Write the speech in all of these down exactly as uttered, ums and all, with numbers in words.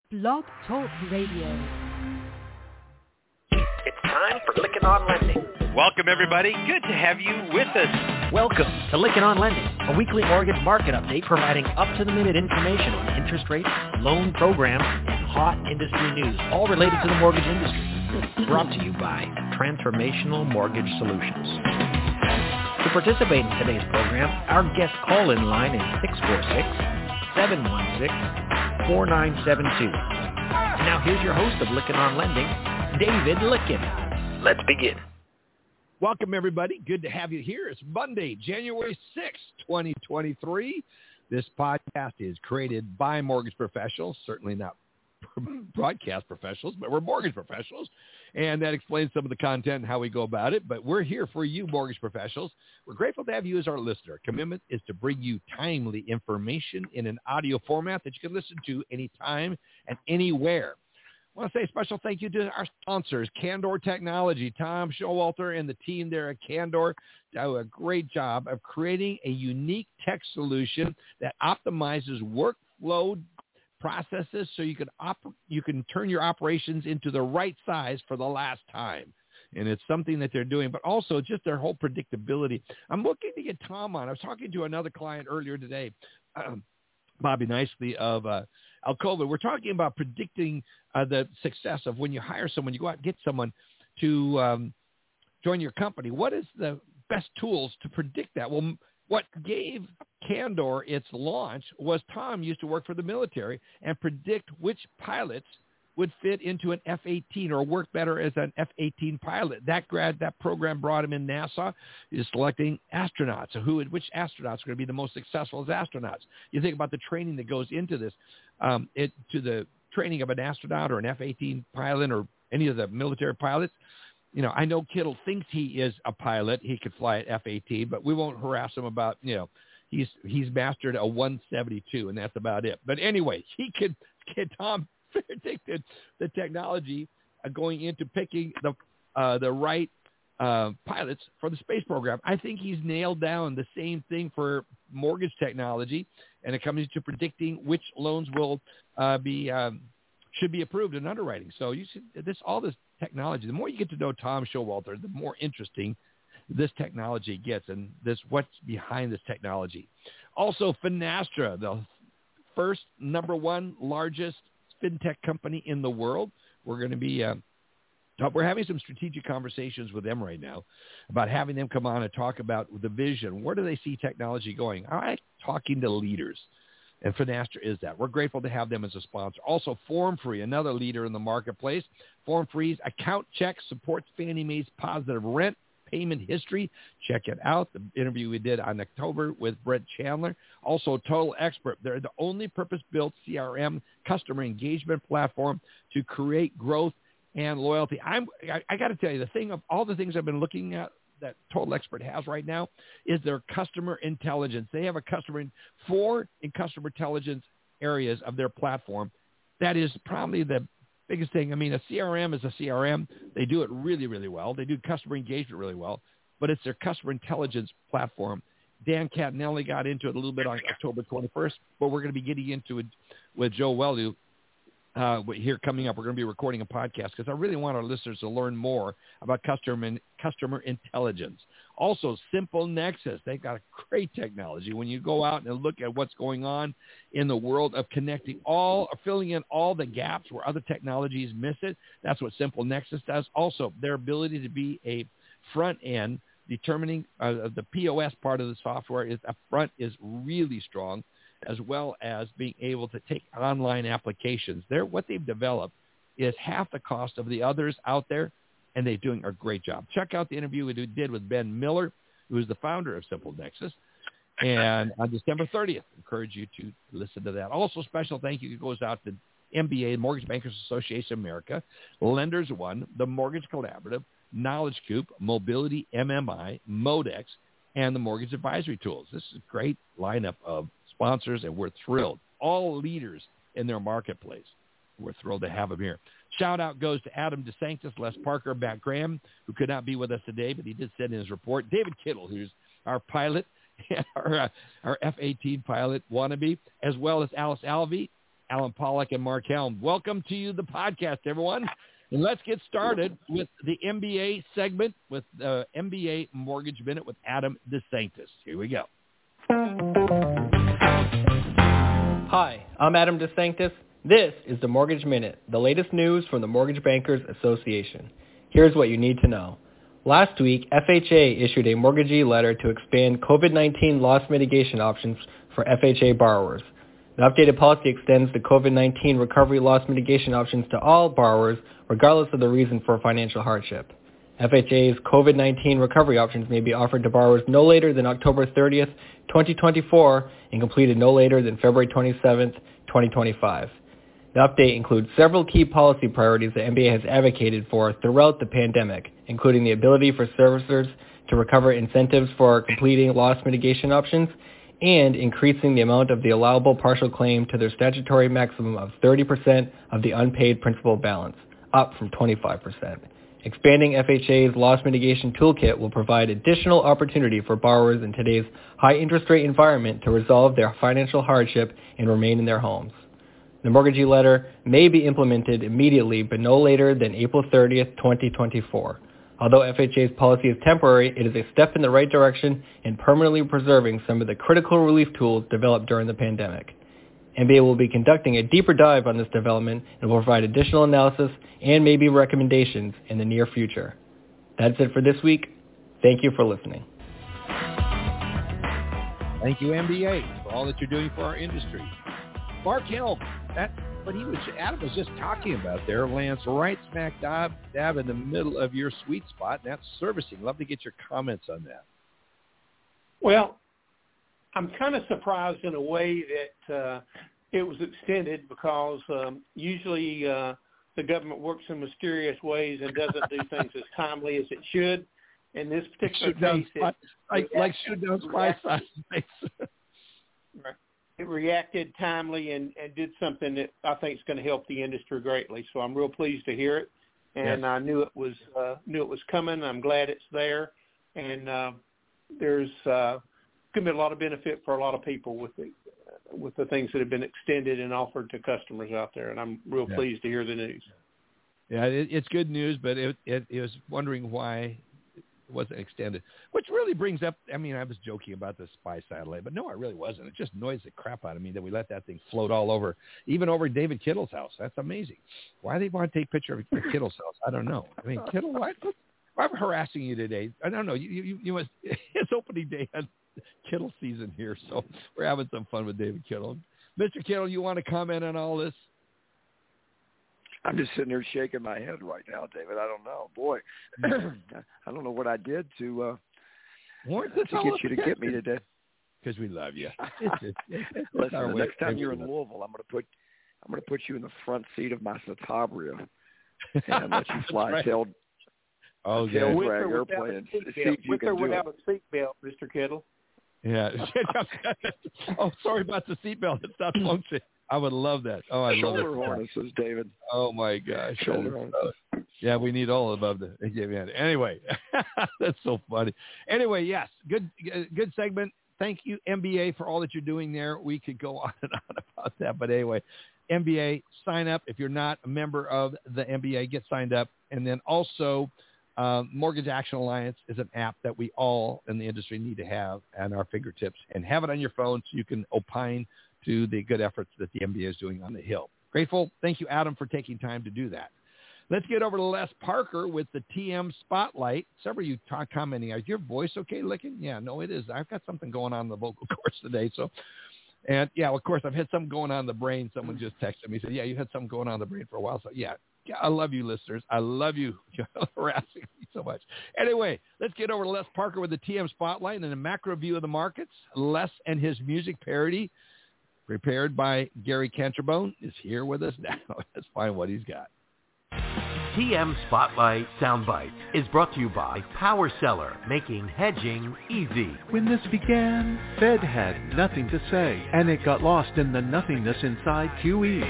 Blog Talk Radio. It's time for Lykken on Lending. Welcome, everybody. Good to have you with us. Welcome to Lykken on Lending, a weekly mortgage market update providing up-to-the-minute information on interest rates, loan programs, and hot industry news, all related to the mortgage industry. Brought to you by Transformational Mortgage Solutions. To participate in today's program, our guest call-in line is six four six, seven one six, four nine seven two. Now here's your host of Lykken on Lending, David Lykken. Let's begin. Welcome, everybody. Good to have you here. It's Monday, January sixth, twenty twenty-three. This podcast is created by mortgage professionals, certainly not broadcast professionals, but we're mortgage professionals, and that explains some of the content and how we go about it. But we're here for you, mortgage professionals. We're grateful to have you as our listener. Our commitment is to bring you timely information in an audio format that you can listen to anytime and anywhere. I want to say a special thank you to our sponsors, Candor Technology. Tom Showalter and the team there at Candor do a great job of creating a unique tech solution that optimizes workflow processes so you can op- you can turn your operations into the right size for the last time. And it's something that they're doing, but also just their whole predictability. I'm looking to get Tom on. I was talking to another client earlier today, um, Bobby Nicely of uh, Alcova. We're talking about predicting uh, the success of when you hire someone, you go out and get someone to um, join your company. What is the best tools to predict that? Well, what gave Candor its launch was Tom used to work for the military and predict which pilots would fit into an F eighteen or work better as an F eighteen pilot. That grad, that program brought him in. NASA is selecting astronauts. So who, which astronauts are going to be the most successful as astronauts? You think about the training that goes into this, um, it, to the training of an astronaut or an F eighteen pilot or any of the military pilots. You know, I know Kittle thinks he is a pilot. He could fly an F eighteen, but we won't harass him about, you know, he's he's mastered a one seventy-two, and that's about it. But anyway, he could, could Tom predicted the technology uh, going into picking the uh, the right uh, pilots for the space program. I think he's nailed down the same thing for mortgage technology, and it comes to predicting which loans will uh, be um, should be approved in underwriting. So you see this all this technology. The more you get to know Tom Showalter, the more interesting this technology gets, and this what's behind this technology. Also, Finastra, the first number one largest fintech company in the world. We're going to be, uh, we're having some strategic conversations with them right now about having them come on and talk about the vision. Where do they see technology going? I like talking to leaders, and Finastra is that. We're grateful to have them as a sponsor. Also, FormFree, another leader in the marketplace. FormFree's account check supports Fannie Mae's positive rent payment history. Check it out. The interview we did on October with Brett Chandler. Also, Total Expert. They're the only purpose-built C R M customer engagement platform to create growth and loyalty. I'm, I, I got to tell you, the thing of all the things I've been looking at that Total Expert has right now is their customer intelligence. They have a customer in four in customer intelligence areas of their platform. That is probably the biggest thing. I mean, a C R M is a C R M. They do it really, really well. They do customer engagement really well, but it's their customer intelligence platform. Dan Catanelli got into it a little bit on October twenty-first, but we're going to be getting into it with Joe Welu uh, here coming up. We're going to be recording a podcast because I really want our listeners to learn more about customer customer intelligence. Also, Simple Nexus. They've got a great technology. When you go out and look at what's going on in the world of connecting all, filling in all the gaps where other technologies miss it, that's what Simple Nexus does. Also, their ability to be a front end, determining uh, the P O S part of the software is up front is really strong, as well as being able to take online applications. They're, what they've developed is half the cost of the others out there, and they're doing a great job. Check out the interview we did with Ben Miller, who is the founder of Simple Nexus, and on December thirtieth. Encourage you to listen to that. Also, special thank you goes out to M B A, Mortgage Bankers Association of America, Lenders One, the Mortgage Collaborative, Knowledge Coop, Mobility M M I, Modex, and the Mortgage Advisory Tools. This is a great lineup of sponsors, and we're thrilled. All leaders in their marketplace. We're thrilled to have them here. Shout out goes to Adam DeSanctis, Les Parker, Matt Graham, who could not be with us today, but he did send in his report. David Kittle, who's our pilot, our, uh, our F eighteen pilot wannabe, as well as Alice Alvey, Alan Pollack and Mark Helm. Welcome to you, the podcast, everyone. And let's get started with the M B A segment with the uh, M B A Mortgage Minute with Adam DeSanctis. Here we go. Hi, I'm Adam DeSanctis. This is the Mortgage Minute, the latest news from the Mortgage Bankers Association. Here's what you need to know. Last week, F H A issued a mortgagee letter to expand COVID nineteen loss mitigation options for F H A borrowers. The updated policy extends the COVID nineteen recovery loss mitigation options to all borrowers, regardless of the reason for financial hardship. F H A's COVID nineteen recovery options may be offered to borrowers no later than October thirtieth, twenty twenty-four, and completed no later than February twenty-seventh, twenty twenty-five. The update includes several key policy priorities that M B A has advocated for throughout the pandemic, including the ability for servicers to recover incentives for completing loss mitigation options and increasing the amount of the allowable partial claim to their statutory maximum of thirty percent of the unpaid principal balance, up from twenty-five percent. Expanding F H A's loss mitigation toolkit will provide additional opportunity for borrowers in today's high interest rate environment to resolve their financial hardship and remain in their homes. The mortgagee letter may be implemented immediately, but no later than April thirtieth, twenty twenty-four. Although F H A's policy is temporary, it is a step in the right direction in permanently preserving some of the critical relief tools developed during the pandemic. M B A will be conducting a deeper dive on this development and will provide additional analysis and maybe recommendations in the near future. That's it for this week. Thank you for listening. Thank you, M B A, for all that you're doing for our industry. Mark Helm, that what he was, Adam was just talking about there, lands right smack dab, dab in the middle of your sweet spot, and that's servicing. Love to get your comments on that. Well, I'm kind of surprised in a way that uh, it was extended because um, usually uh, the government works in mysterious ways and doesn't do things as timely as it should. In this particular case, it, like, like shoot down spy size. It reacted timely and, and did something that I think is going to help the industry greatly. So I'm real pleased to hear it, and yes. I knew it was uh, knew it was coming. I'm glad it's there, and uh, there's uh, going to be a lot of benefit for a lot of people with the uh, with the things that have been extended and offered to customers out there. And I'm real yeah. pleased to hear the news. Yeah, it, it's good news, but it, it, it was wondering why it wasn't extended, which really brings up, I mean, I was joking about the spy satellite, but no, I really wasn't. It just annoys the crap out of me that we let that thing float all over, even over David Kittle's house. That's amazing. Why they want to take a picture of Kittle's house, I don't know. I mean, Kittle, why, why I'm harassing you today? I don't know. You, you, you must, it's opening day on Kittle season here, so we're having some fun with David Kittle. Mister Kittle, you want to comment on all this? I'm just sitting there shaking my head right now, David. I don't know. Boy, I don't know what I did to, uh, uh, to get you to get me today. Because we love you. It's, it's, it's Listen, the next time you're in Louisville, I'm going to put I'm going to put you in the front seat of my Satabria and let you fly right. tail, oh, tail yeah. drag airplane and see if you With can or do without it. a seatbelt, Mister Kittle. Yeah. Oh, sorry about the seatbelt. It's not functioning. I would love that. Oh, I love it. Shoulder harnesses, David. Oh, my gosh. Shoulder harnesses. Yeah, we need all above the. Anyway, that's so funny. Anyway, yes, good good segment. Thank you, M B A, for all that you're doing there. We could go on and on about that. But anyway, M B A, sign up. If you're not a member of the M B A, get signed up. And then also, um, Mortgage Action Alliance is an app that we all in the industry need to have at our fingertips and have it on your phone so you can opine to the good efforts that the M B A is doing on the Hill. Grateful. Thank you, Adam, for taking time to do that. Let's get over to Les Parker with the T M Spotlight. Several of you talk, commenting, is your voice okay licking? Yeah, no, it is. I've got something going on in the vocal cords today. So, and yeah, of course, I've had something going on in the brain. Someone just texted me, said, yeah, you had something going on in the brain for a while. So, yeah, yeah I love you, listeners. I love you. You're harassing me so much. Anyway, let's get over to Les Parker with the T M Spotlight and a macro view of the markets. Les and his music parody, prepared by Gary Canterbone, is here with us now. Let's find what he's got. T M Spotlight Soundbite is brought to you by Power Seller, making hedging easy. When this began, Fed had nothing to say, and it got lost in the nothingness inside Q E.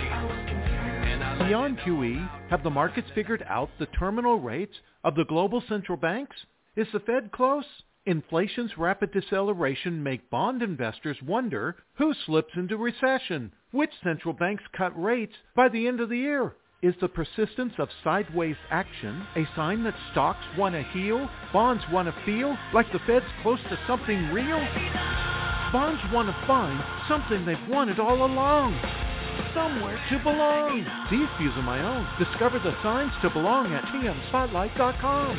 Beyond Q E, have the markets figured out the terminal rates of the global central banks? Is the Fed close? Inflation's rapid deceleration make bond investors wonder who slips into recession. Which central banks cut rates by the end of the year? Is the persistence of sideways action a sign that stocks want to heal, bonds want to feel like the Fed's close to something real? Bonds want to find something they've wanted all along. Somewhere to belong. These views are my own. Discover the signs to belong at T M spotlight dot com.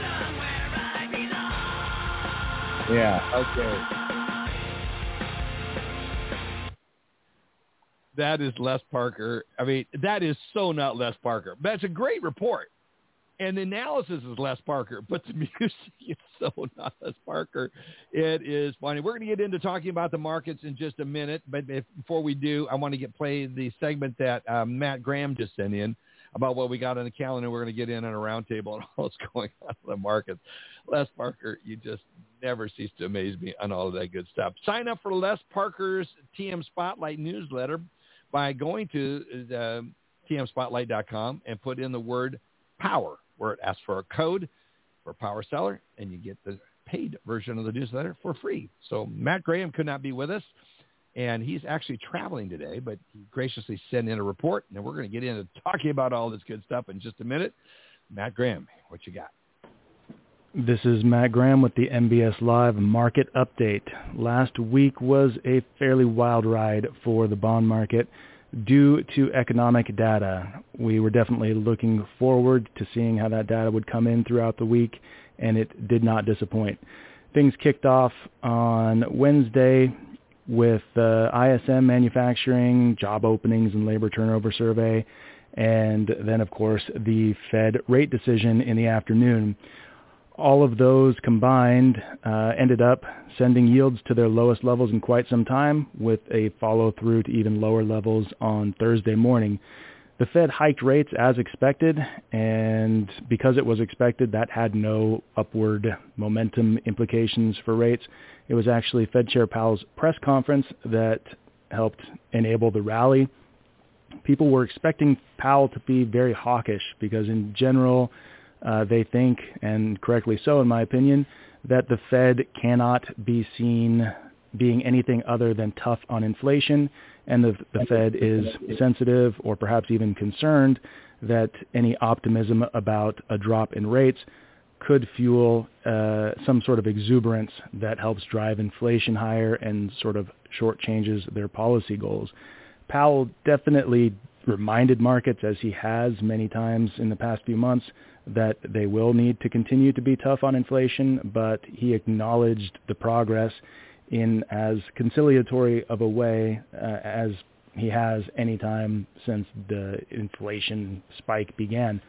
Yeah, okay. That is Les Parker. I mean, that is so not Les Parker. That's a great report. And the analysis is Les Parker, but the music is so not Les Parker. It is funny. We're going to get into talking about the markets in just a minute, but if, before we do, I want to get play the segment that uh, Matt Graham just sent in about what we got on the calendar. We're going to get in on a roundtable and all that's going on in the markets. Les Parker, you just never cease to amaze me on all of that good stuff. Sign up for Les Parker's T M Spotlight newsletter by going to uh, T M spotlight dot com and put in the word power, where it asks for a code for Power Seller, and you get the paid version of the newsletter for free. So Matt Graham could not be with us, and he's actually traveling today, but he graciously sent in a report, and we're going to get into talking about all this good stuff in just a minute. Matt Graham, what you got? This is Matt Graham with the M B S Live Market Update. Last week was a fairly wild ride for the bond market due to economic data. We were definitely looking forward to seeing how that data would come in throughout the week, and it did not disappoint. Things kicked off on Wednesday with the I S M manufacturing, job openings, and labor turnover survey, and then, of course, the Fed rate decision in the afternoon. All of those combined uh, ended up sending yields to their lowest levels in quite some time, with a follow-through to even lower levels on Thursday morning. The Fed hiked rates as expected, and because it was expected, that had no upward momentum implications for rates. It was actually Fed Chair Powell's press conference that helped enable the rally. People were expecting Powell to be very hawkish because in general, Uh, they think, and correctly so in my opinion, that the Fed cannot be seen being anything other than tough on inflation, and the, the Fed is sensitive or perhaps even concerned that any optimism about a drop in rates could fuel uh, some sort of exuberance that helps drive inflation higher and sort of shortchanges their policy goals. Powell definitely reminded markets, as he has many times in the past few months, that they will need to continue to be tough on inflation, but he acknowledged the progress in as conciliatory of a way uh, as he has any time since the inflation spike began.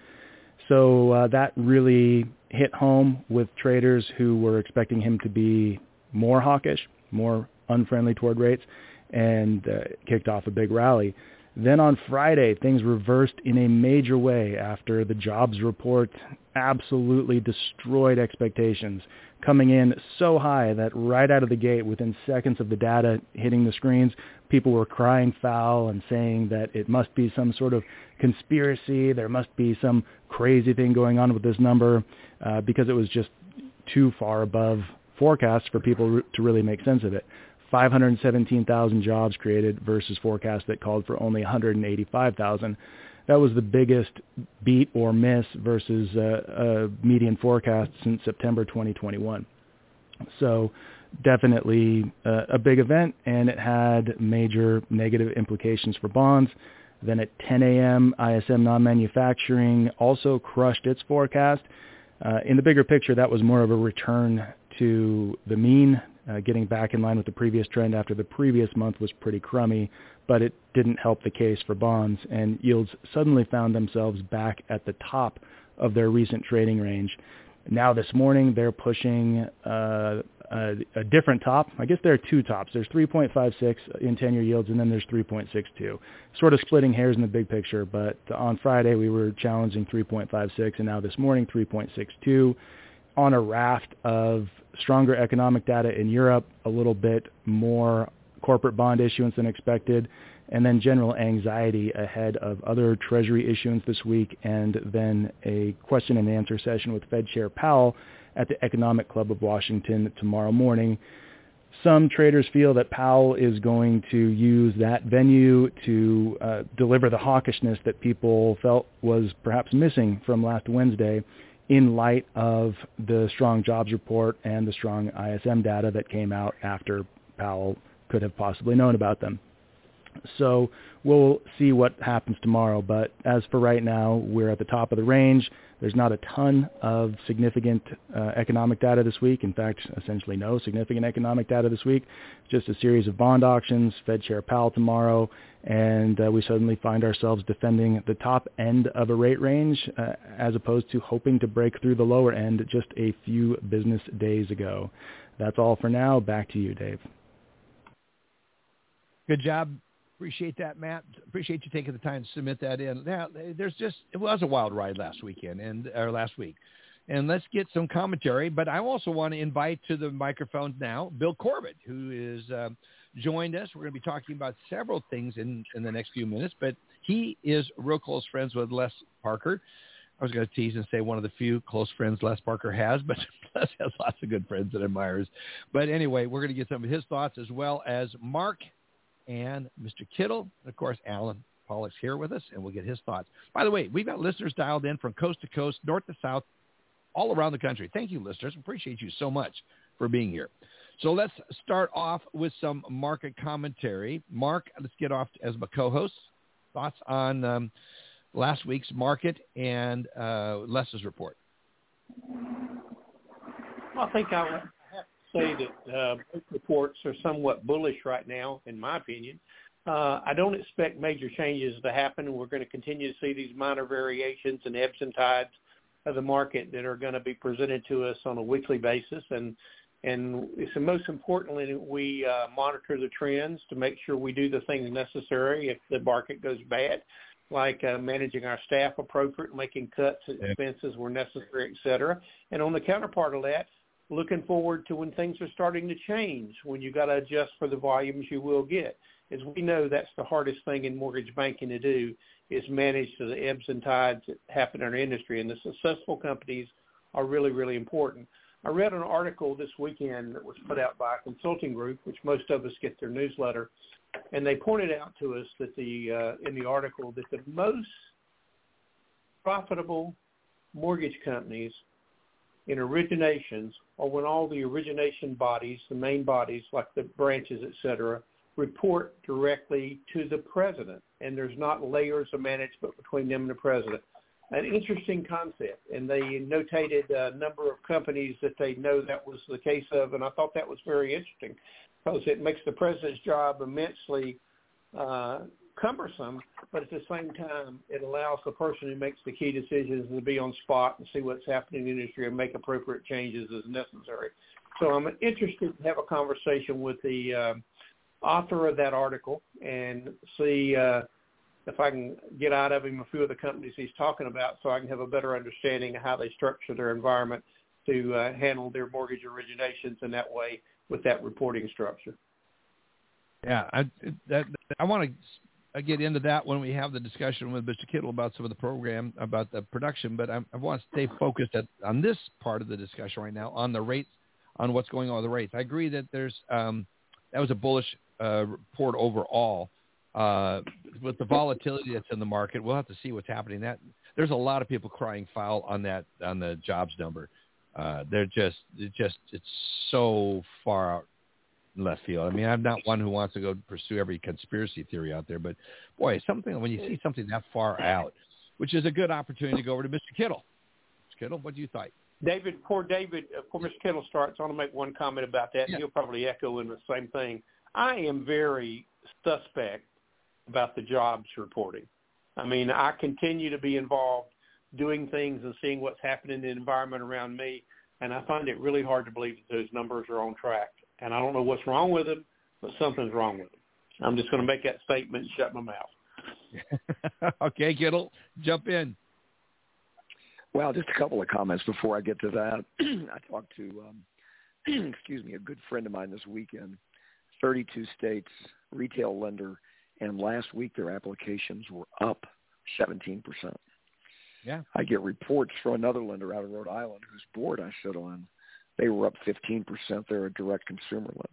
So uh, that really hit home with traders who were expecting him to be more hawkish, more unfriendly toward rates, and uh, kicked off a big rally. Then on Friday, things reversed in a major way after the jobs report absolutely destroyed expectations, coming in so high that right out of the gate, within seconds of the data hitting the screens, people were crying foul and saying that it must be some sort of conspiracy, there must be some crazy thing going on with this number, uh, because it was just too far above forecasts for people to really make sense of it. five hundred seventeen thousand jobs created versus forecasts that called for only one hundred eighty-five thousand. That was the biggest beat or miss versus uh, a median forecast since September twenty twenty-one. So definitely uh, a big event, and it had major negative implications for bonds. Then at ten a.m., I S M non-manufacturing also crushed its forecast. Uh, in the bigger picture, that was more of a return to the mean, Uh, getting back in line with the previous trend after the previous month was pretty crummy, but it didn't help the case for bonds, and yields suddenly found themselves back at the top of their recent trading range. Now this morning, they're pushing uh, a, a different top. I guess there are two tops. There's three point five six in ten-year yields, and then there's three point six two. Sort of splitting hairs in the big picture, but on Friday, we were challenging three point five six, and now this morning, three point six two. On a raft of stronger economic data in Europe, a little bit more corporate bond issuance than expected, and then general anxiety ahead of other Treasury issuance this week, and then a question and answer session with Fed Chair Powell at the Economic Club of Washington tomorrow morning. Some traders feel that Powell is going to use that venue to uh, deliver the hawkishness that people felt was perhaps missing from last Wednesday in light of the strong jobs report and the strong I S M data that came out after Powell could have possibly known about them. So we'll see what happens tomorrow. But as for right now, we're at the top of the range. There's not a ton of significant uh, economic data this week. In fact, essentially no significant economic data this week. Just a series of bond auctions, Fed Chair Powell tomorrow, and uh, we suddenly find ourselves defending the top end of a rate range uh, as opposed to hoping to break through the lower end just a few business days ago. That's all for now. Back to you, Dave. Good job. Appreciate that, Matt. Appreciate you taking the time to submit that in. Now, there's just it was a wild ride last weekend and or last week, and let's get some commentary. But I also want to invite to the microphone now Bill Corbett, who is uh, joined us. We're going to be talking about several things in, in the next few minutes. But he is real close friends with Les Parker. I was going to tease and say one of the few close friends Les Parker has, but Les has lots of good friends and admirers. But anyway, we're going to get some of his thoughts as well as Mark and Mister Kittle. And, of course, Alan Pollock's here with us, and we'll get his thoughts. By the way, we've got listeners dialed in from coast to coast, north to south, all around the country. Thank you, listeners. Appreciate you so much for being here. So let's start off with some market commentary. Mark, let's get off as my co-host. Thoughts on um, last week's market and uh, Les's report. I think I would say that uh, both reports are somewhat bullish right now, in my opinion. Uh, I don't expect major changes to happen. We're going to continue to see these minor variations and ebbs and tides of the market that are going to be presented to us on a weekly basis. And and it's most importantly that we uh, monitor the trends to make sure we do the things necessary if the market goes bad, like uh, managing our staff appropriately, making cuts at expenses where necessary, et cetera. And on the counterpart of that, looking forward to when things are starting to change, when you got to adjust for the volumes you will get. As we know, that's the hardest thing in mortgage banking to do, is manage the ebbs and tides that happen in our industry. And the successful companies are really, really important. I read an article this weekend that was put out by a consulting group, which most of us get their newsletter, and they pointed out to us that the uh, in the article that the most profitable mortgage companies in originations are when all the origination bodies, the main bodies like the branches, et cetera, report directly to the president, and there's not layers of management between them and the president. An interesting concept, and they notated a number of companies that they know that was the case of, and I thought that was very interesting because it makes the president's job immensely uh, cumbersome, but at the same time, it allows the person who makes the key decisions to be on spot and see what's happening in the industry and make appropriate changes as necessary. So I'm interested to have a conversation with the uh, author of that article and see uh, if I can get out of him a few of the companies he's talking about so I can have a better understanding of how they structure their environment to uh, handle their mortgage originations in that way with that reporting structure. Yeah, I, that, I want to I get into that when we have the discussion with Mister Kittle about some of the program, about the production, but I, I want to stay focused at, on this part of the discussion right now, on the rates, on what's going on with the rates. I agree that there's um, that was a bullish uh, report overall. Uh, with the volatility that's in the market, we'll have to see what's happening. That there's a lot of people crying foul on that on the jobs number. Uh, they're just it just it's so far out left field. I mean, I'm not one who wants to go pursue every conspiracy theory out there, but boy, something when you see something that far out, which is a good opportunity to go over to Mister Kittle. Mister Kittle, what do you think? David, poor David, before Mister Kittle starts, I want to make one comment about that. Yeah. He'll probably echo in the same thing. I am very suspect about the jobs reporting. I mean, I continue to be involved doing things and seeing what's happening in the environment around me, and I find it really hard to believe that those numbers are on track. And I don't know what's wrong with them, but something's wrong with them. I'm just going to make that statement and shut my mouth. Okay, Kittle, jump in. Well, just a couple of comments before I get to that. I talked to, um, excuse me, a good friend of mine this weekend, thirty-two states, retail lender, and last week their applications were up seventeen percent. Yeah. I get reports from another lender out of Rhode Island whose board I sit on. They were up fifteen percent. They're a direct consumer lender.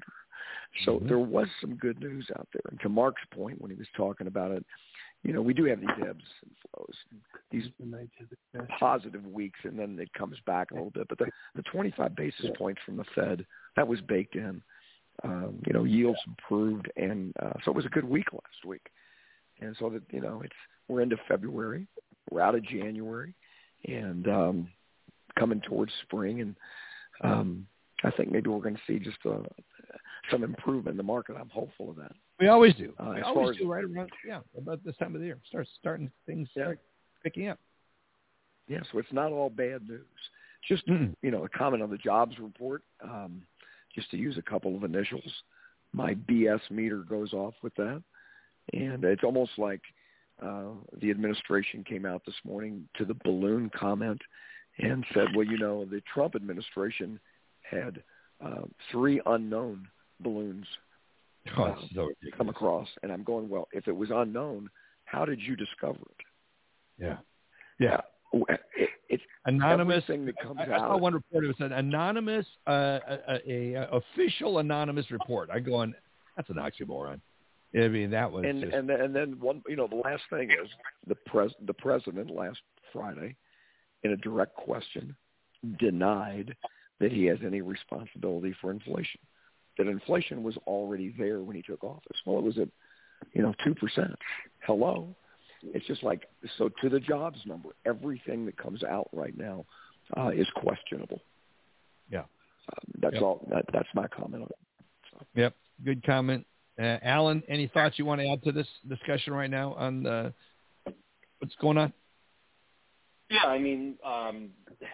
So mm-hmm. there was some good news out there. And to Mark's point when he was talking about it, you know, we do have these ebbs and flows, these positive weeks, and then it comes back a little bit. But the, the twenty-five basis points from the Fed, that was baked in. Um, you know, yields improved, and uh, so it was a good week last week. And so that, you know, it's we're into February, we're out of January, and um, coming towards spring, and um, I think maybe we're going to see just uh, some improvement in the market. I'm hopeful of that. We always do. Uh, we as always far as, do right around, yeah, about this time of the year. Start starting things yeah. start picking up. Yeah, so it's not all bad news. Just, Mm-mm. you know, a comment on the jobs report, um, just to use a couple of initials. My B S meter goes off with that. And it's almost like uh, the administration came out this morning to the balloon comment and said, well, you know, the Trump administration had uh, three unknown balloons Oh, uh, it's so ridiculous. come across. And I'm going, well, if it was unknown, how did you discover it? Yeah. Yeah. Uh, it, it's anonymous. everything that comes I, I out. saw one report. It was an anonymous, uh, a, a, a official anonymous report. I go on, that's an oxymoron. I mean, that was and just... and and then one, you know, the last thing is the pres the president last Friday, in a direct question, denied that he has any responsibility for inflation. That inflation was already there when he took office. Well, it was at, you know, two percent. Hello, it's just like so. To the jobs number, everything that comes out right now uh, is questionable. Yeah, um, that's yep. all. That, that's my comment on it. So. Yep, good comment. Uh, Alan, any thoughts you want to add to this discussion right now on the, what's going on? Yeah, I mean, um,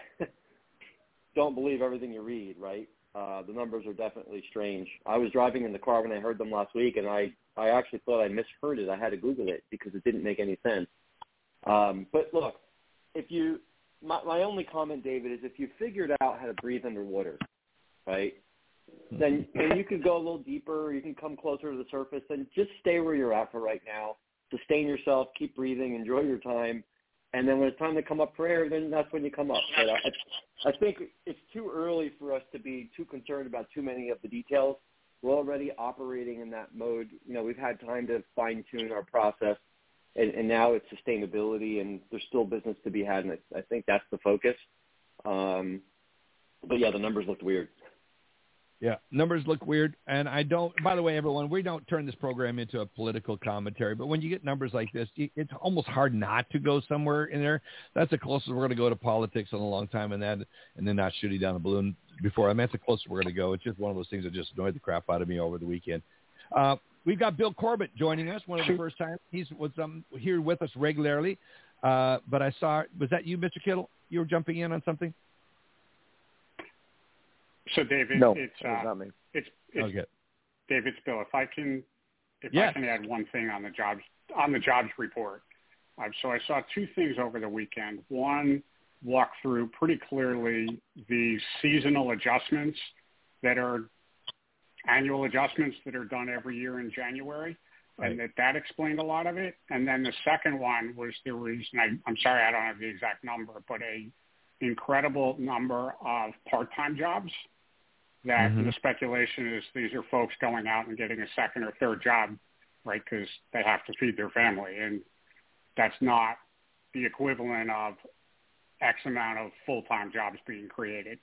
don't believe everything you read, right? Uh, the numbers are definitely strange. I was driving in the car when I heard them last week, and I, I actually thought I misheard it. I had to Google it because it didn't make any sense. Um, but look, if you, my, my only comment, David, is if you figured out how to breathe underwater, right? Then, then you could go a little deeper, you can come closer to the surface, and just stay where you're at for right now. Sustain yourself, keep breathing, enjoy your time, and then when it's time to come up for air, then that's when you come up. But I, I think it's too early for us to be too concerned about too many of the details. We're already operating in that mode. You know, we've had time to fine-tune our process, and, and now it's sustainability, and there's still business to be had, and I, I think that's the focus. Um, but, yeah, the numbers looked weird. Yeah, numbers look weird, and I don't, by the way, everyone, we don't turn this program into a political commentary, but when you get numbers like this, it's almost hard not to go somewhere in there. That's the closest we're going to go to politics in a long time, and that, and then not shooting down a balloon before. I mean, that's the closest we're going to go. It's just one of those things that just annoyed the crap out of me over the weekend. Uh, we've got Bill Corbett joining us, one of the first times. He's was um, here with us regularly, uh, but I saw, was that you, Mister Kittle? You were jumping in on something? So, David, no, it's uh, not me. It's, it's okay. David, it's Bill. If I can, if yes. I can add one thing on the jobs on the jobs report. Uh, so I saw two things over the weekend. One, walk through pretty clearly the seasonal adjustments that are annual adjustments that are done every year in January, right. and that that explained a lot of it. And then the second one was there was, and I, I'm sorry I don't have the exact number, but a incredible number of part-time jobs. That mm-hmm. the speculation is these are folks going out and getting a second or third job, right, because they have to feed their family. And that's not the equivalent of X amount of full-time jobs being created.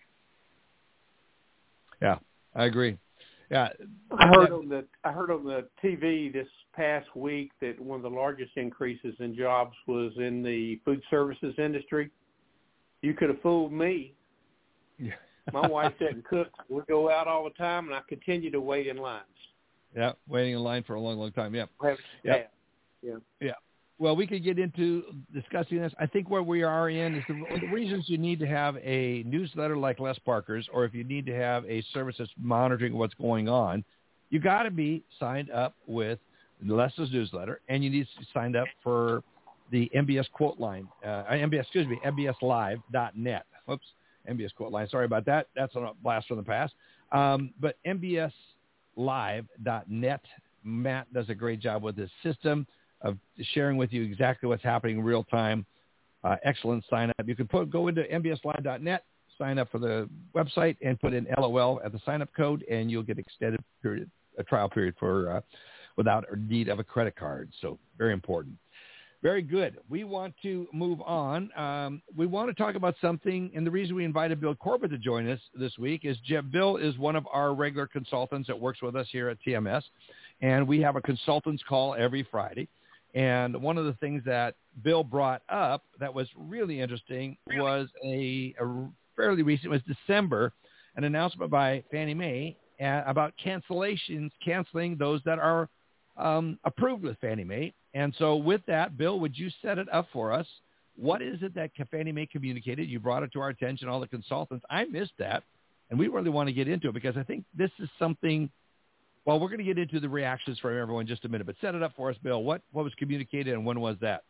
Yeah, I agree. Yeah, I heard on the I heard on the T V this past week that one of the largest increases in jobs was in the food services industry. You could have fooled me. Yeah. My wife doesn't cook. We go out all the time, and I continue to wait in lines. Yeah, waiting in line for a long, long time. Yeah. Yeah. Yeah. Yeah. Yeah. Well, we could get into discussing this. I think where we are in is the, the reasons you need to have a newsletter like Les Parker's, or if you need to have a service that's monitoring what's going on, you got to be signed up with Les's newsletter, and you need to sign up for the M B S quote line. Uh, M B S, excuse me, M B S live dot net. Whoops. M B S quote line. Sorry about that. That's a blast from the past. Um, but M B S live dot net, Matt does a great job with his system of sharing with you exactly what's happening in real time. Uh, excellent sign up. You can put go into M B S live dot net, sign up for the website and put in L O L at the sign-up code, and you'll get extended period, a trial period for uh, without a need of a credit card. So very important. Very good. We want to move on. Um, we want to talk about something, and the reason we invited Bill Corbett to join us this week is Jeff, Bill is one of our regular consultants that works with us here at T M S, and we have a consultants call every Friday. And one of the things that Bill brought up that was really interesting was a, a fairly recent, it was December, an announcement by Fannie Mae about cancellations, canceling those that are um, approved with Fannie Mae. And so with that, Bill, would you set it up for us? What is it that Fannie Mae communicated? You brought it to our attention, all the consultants. I missed that, and we really want to get into it because I think this is something, well, we're going to get into the reactions from everyone in just a minute, but set it up for us, Bill. What, what was communicated and when was that?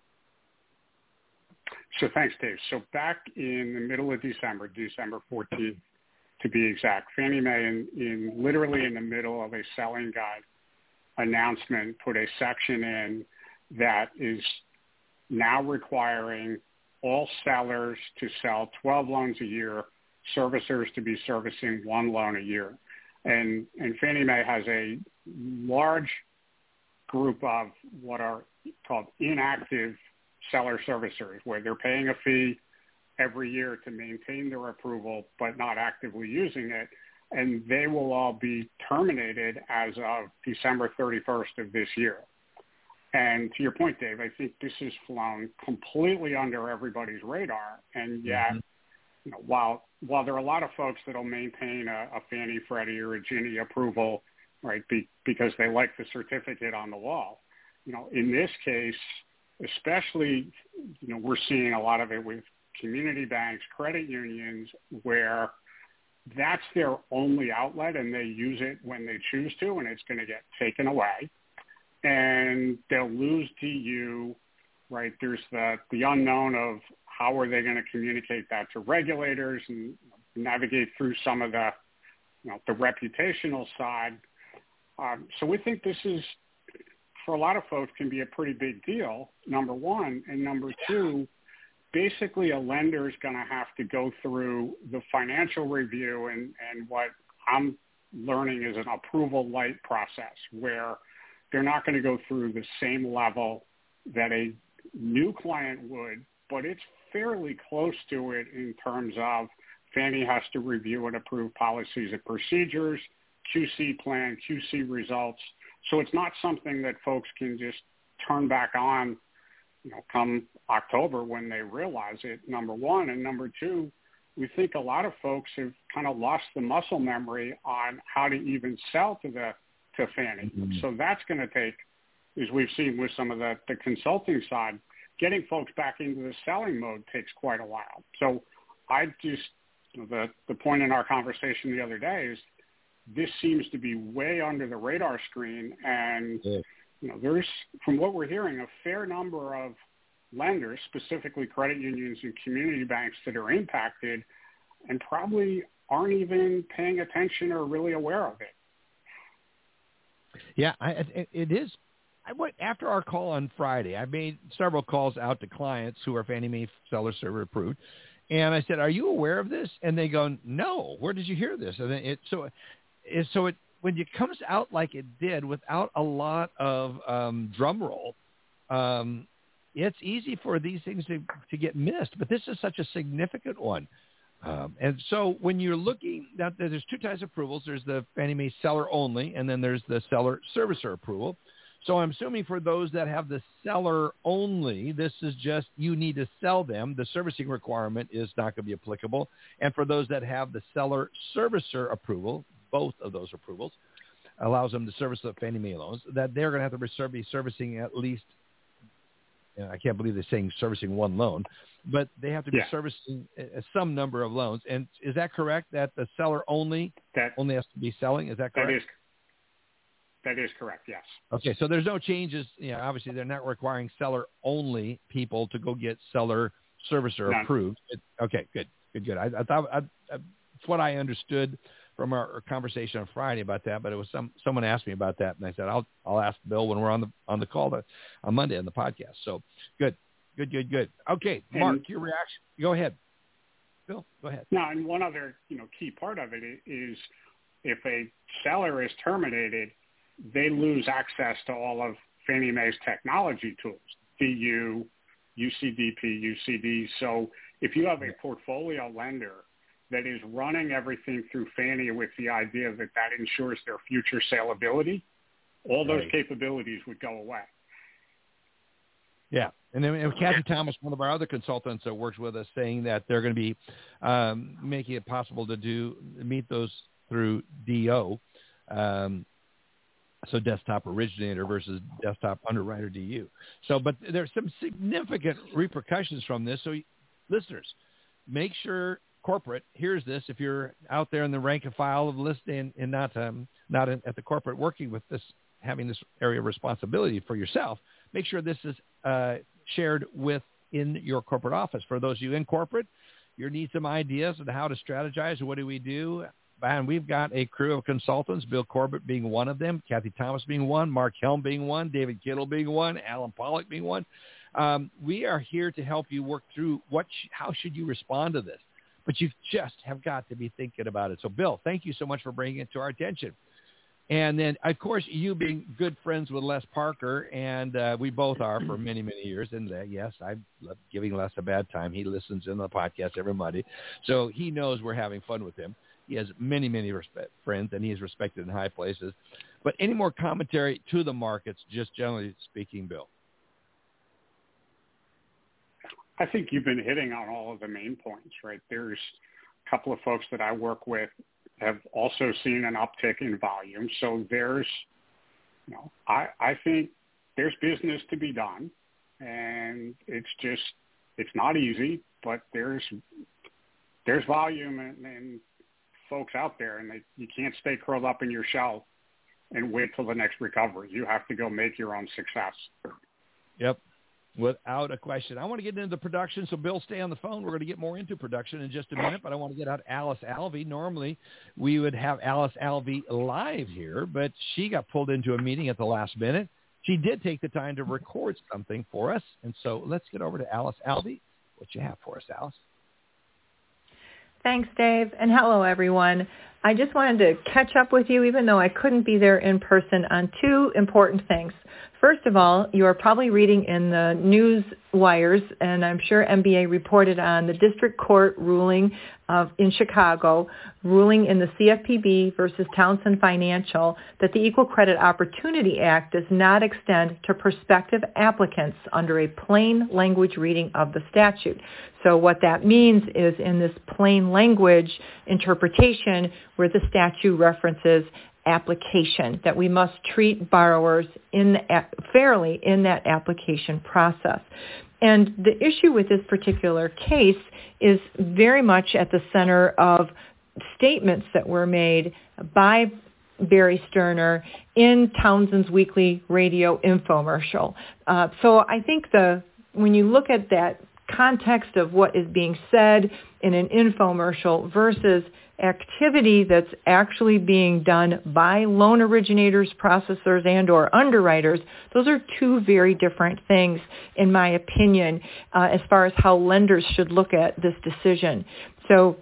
So thanks, Dave. So back in the middle of December, December fourteenth to be exact, Fannie Mae, in, in literally in the middle of a selling guide announcement, put a section in that is now requiring all sellers to sell twelve loans a year, servicers to be servicing one loan a year. And, and Fannie Mae has a large group of what are called inactive seller servicers, where they're paying a fee every year to maintain their approval but not actively using it. And they will all be terminated as of December thirty-first of this year. And to your point, Dave, I think this has flown completely under everybody's radar. And yet, mm-hmm. you know, while while there are a lot of folks that will maintain a, a Fannie, Freddie, or a Ginnie approval, right, be, because they like the certificate on the wall, you know, in this case, especially, you know, we're seeing a lot of it with community banks, credit unions, where that's their only outlet and they use it when they choose to, and it's going to get taken away. And they'll lose to you, right? There's the, the unknown of how are they going to communicate that to regulators and navigate through some of the, you know, the reputational side. Um, so we think this is, for a lot of folks, can be a pretty big deal, number one. And number two, basically a lender is going to have to go through the financial review and, and what I'm learning is an approval light process where they're not going to go through the same level that a new client would, but it's fairly close to it in terms of Fannie has to review and approve policies and procedures, Q C plan, Q C results. So it's not something that folks can just turn back on, you know, come October when they realize it, number one. And number two, we think a lot of folks have kind of lost the muscle memory on how to even sell to the to Fannie. Mm-hmm. So that's going to take, as we've seen with some of the, the consulting side, getting folks back into the selling mode takes quite a while. So I just, you know, the, the point in our conversation the other day is this seems to be way under the radar screen. And, yeah. you know, there's, from what we're hearing, a fair number of lenders, specifically credit unions and community banks, that are impacted and probably aren't even paying attention or really aware of it. Yeah, I, it, it is. I went after our call on Friday. I made several calls out to clients who are Fannie Mae seller server approved, and I said, "Are you aware of this?" And they go, "No. Where did you hear this?" And then it so, it, so it when it comes out like it did, without a lot of um, drum roll, um, it's easy for these things to to get missed. But this is such a significant one. Um, and so when you're looking, now there's two types of approvals. There's the Fannie Mae seller only, and then there's the seller servicer approval. So I'm assuming for those that have the seller only, this is just you need to sell them. The servicing requirement is not going to be applicable. And for those that have the seller servicer approval, both of those approvals allows them to service the Fannie Mae loans, that they're going to have to be servicing at least, you know, I can't believe they're saying servicing one loan, but they have to be yeah. servicing a, some number of loans. And is that correct, that the seller only that, only has to be selling? Is that correct? That is, that is correct, yes. Okay, so there's no changes. You know, obviously, they're not requiring seller-only people to go get seller servicer None. approved. It, okay, good, good, good. I, I thought I, I, that's what I understood from our, our conversation on Friday about that, but it was some someone asked me about that, and I said I'll I'll ask Bill when we're on the on the call to, on Monday on the podcast. So good, good, good, good. Okay, Mark, and, your reaction. Go ahead. Bill, go ahead. No, and one other, you know, key part of it is if a seller is terminated, they lose access to all of Fannie Mae's technology tools, D U, U C D P, U C D. So if you have a portfolio lender that is running everything through Fannie with the idea that that ensures their future saleability, all those right. capabilities would go away. Yeah. And then and Kathy Thomas, one of our other consultants that works with us, saying that they're going to be um, making it possible to do meet those through D O, um, so desktop originator versus desktop underwriter D U. So, but there's some significant repercussions from this. So, listeners, make sure corporate hears this. If you're out there in the rank and file of listing and not um, not in, at the corporate working with this, having this area of responsibility for yourself, make sure this is uh, shared within your corporate office. For those of you in corporate, you need some ideas on how to strategize. What do we do? And we've got a crew of consultants, Bill Corbett being one of them, Kathy Thomas being one, Mark Helm being one, David Kittle being one, Alan Pollack being one. Um, we are here to help you work through what, sh- how should you respond to this? But you just have got to be thinking about it. So, Bill, thank you so much for bringing it to our attention. And then, of course, you being good friends with Les Parker, and uh, we both are for many, many years. And uh, yes, I love giving Les a bad time. He listens in the podcast every Monday, so he knows we're having fun with him. He has many, many respect, friends, and he is respected in high places. But any more commentary to the markets, just generally speaking, Bill? I think you've been hitting on all of the main points, right? There's a couple of folks that I work with have also seen an uptick in volume. So there's, you know, I, I think there's business to be done, and it's just, it's not easy, but there's, there's volume and, and folks out there, and they, you can't stay curled up in your shell and wait till the next recovery. You have to go make your own success. Yep. Without a question. I want to get into the production, so Bill, stay on the phone. We're going to get more into production in just a minute, but I want to get out Alice Alvey. Normally, we would have Alice Alvey live here, but she got pulled into a meeting at the last minute. She did take the time to record something for us, and so let's get over to Alice Alvey. What you have for us, Alice? Thanks, Dave, and hello, everyone. I just wanted to catch up with you, even though I couldn't be there in person, on two important things. First of all, you are probably reading in the news wires, and I'm sure M B A reported on the district court ruling of, in Chicago, ruling in the C F P B versus Townsend Financial that the Equal Credit Opportunity Act does not extend to prospective applicants under a plain language reading of the statute. So what that means is in this plain language interpretation where the statute references application, that we must treat borrowers in the, fairly in that application process. And the issue with this particular case is very much at the center of statements that were made by Barry Sterner in Townsend's weekly radio infomercial. Uh, so I think the when you look at that context of what is being said in an infomercial versus activity that's actually being done by loan originators, processors, and or underwriters, those are two very different things, in my opinion, uh, as far as how lenders should look at this decision. So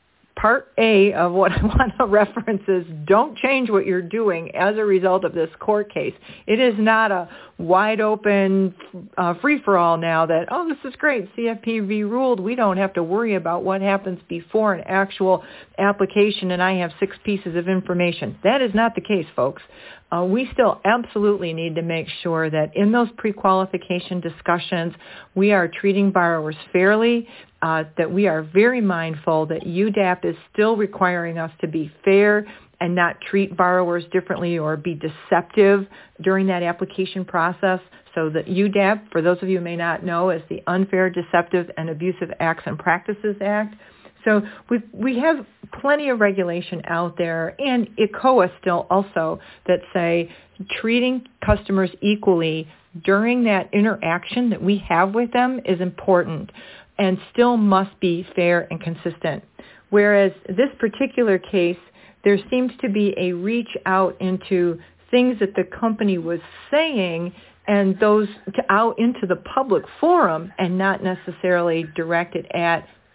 part A of what I want to reference is don't change what you're doing as a result of this court case. It is not a wide open uh, free-for-all now that, oh, this is great, C F P B ruled, we don't have to worry about what happens before an actual application and I have six pieces of information. That is not the case, folks. Uh, we still absolutely need to make sure that in those pre-qualification discussions, we are treating borrowers fairly, uh, that we are very mindful that U D A P is still requiring us to be fair and not treat borrowers differently or be deceptive during that application process. So the U D A P, for those of you who may not know, is the Unfair, Deceptive, and Abusive Acts and Practices Act. So we we have plenty of regulation out there, and I C O A still also, that say treating customers equally during that interaction that we have with them is important and still must be fair and consistent. Whereas this particular case, there seems to be a reach out into things that the company was saying and those to out into the public forum and not necessarily directed at